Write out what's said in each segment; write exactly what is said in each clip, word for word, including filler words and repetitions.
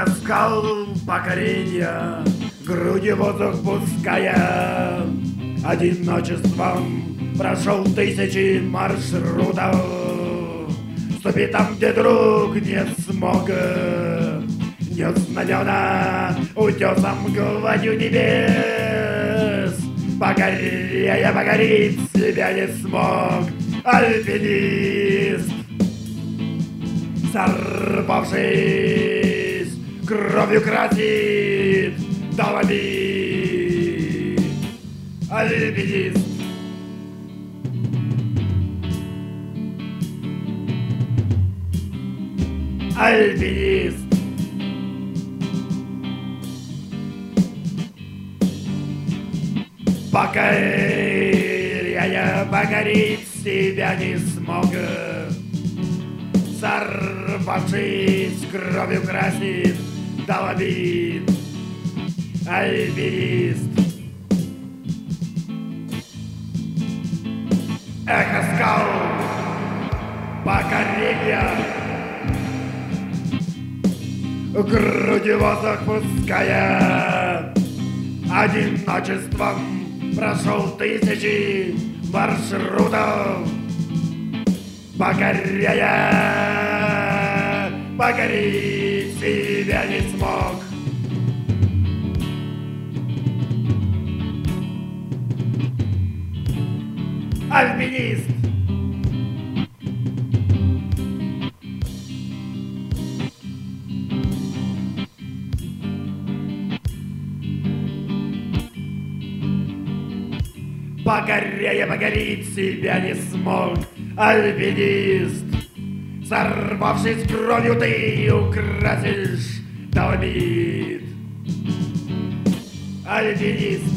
Эхо скал покорения, грудью воздух пуская, одиночеством прошел тысячи маршрутов. Ступи там, где друг не смог, нес знамена утесом гладью небес. Покоряя, покорить себя не смог альпинист, сорвавшись, кровью красит Доломит. Альпинист. Альпинист. Покоряя, покорить себя не смог, сорвавшись, кровью красит Доломит. Альпинист. Эхо скал покорения, грудью воздух пуская, одиночеством прошел тысячи маршрутов. Покоряя, покорить себя не смог. Альпинист. Покоряя, покорить себя не смог. Альпинист. Сорвавшись кровью, ты украсишь Доломит. Альпинист.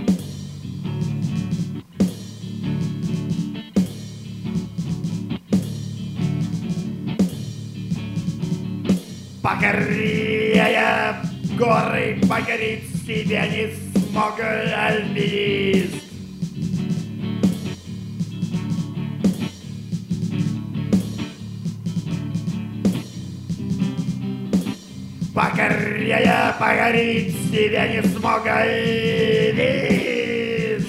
Покоряя горы, покорить себя не смог альпинист. Покоряя, покорить себя не смог альпинист.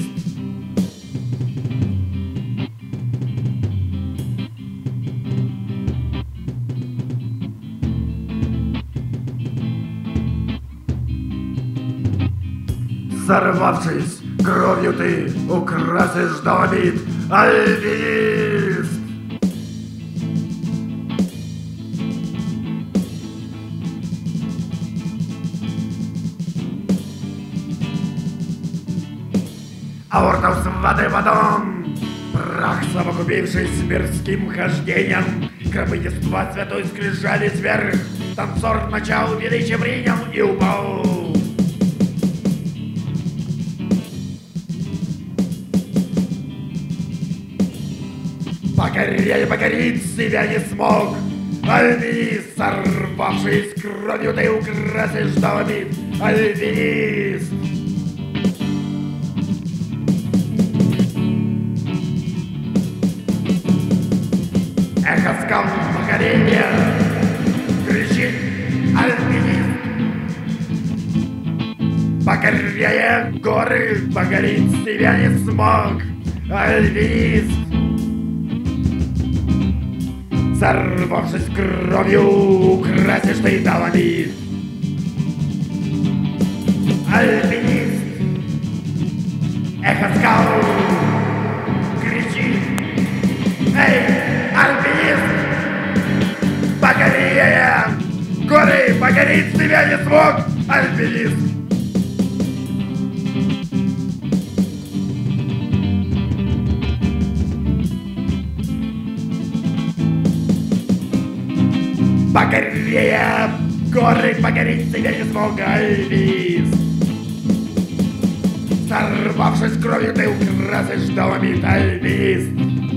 Сорвавшись, кровью ты украсишь Доломит. Альпинист. Аортов с воды водом, прах совокупившись с мирским хождением, крабы-ества святой скрижались вверх. Танцор начал величие принял и упал. Покоряя, покорить себя не смог альпинист. Сорвавшись кровью, ты украсишь Доломит. Альпинист. Эхо скал покорения кричит альпинист. Покоряя горы, покорить себя не смог альпинист. Сорвавшись кровью, украсишь ты Доломит. Альпинист. Эхо скал кричит: эй, альпинист! Покоряя горы, покорить себя не смог альпинист. Покоряя горы, покорить себя не смог альпинист. Сорвавшись кровью, ты украсишь Доломит. Альпинист.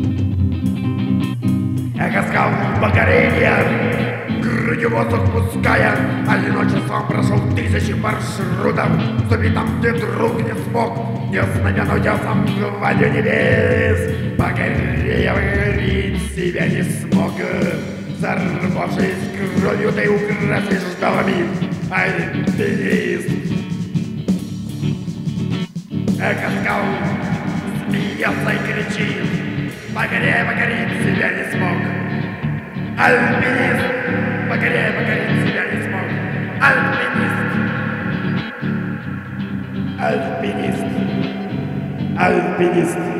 Эхо скал покорения, грудью воздух пуская, одиночеством прошел тысячи маршрутов. Ступи там, где друг не смог, нес знамена утесом гладью небес. Покоряя, покорить себя не смог Взорвавшись кровью, ты украсишь домами. Альпинист. Эко-скал смеется и кричит: «Погорей, покорить себя не смог». Альпинист, погорей, покорить себя не смог. Альпинист. Альпинист. Альпинист.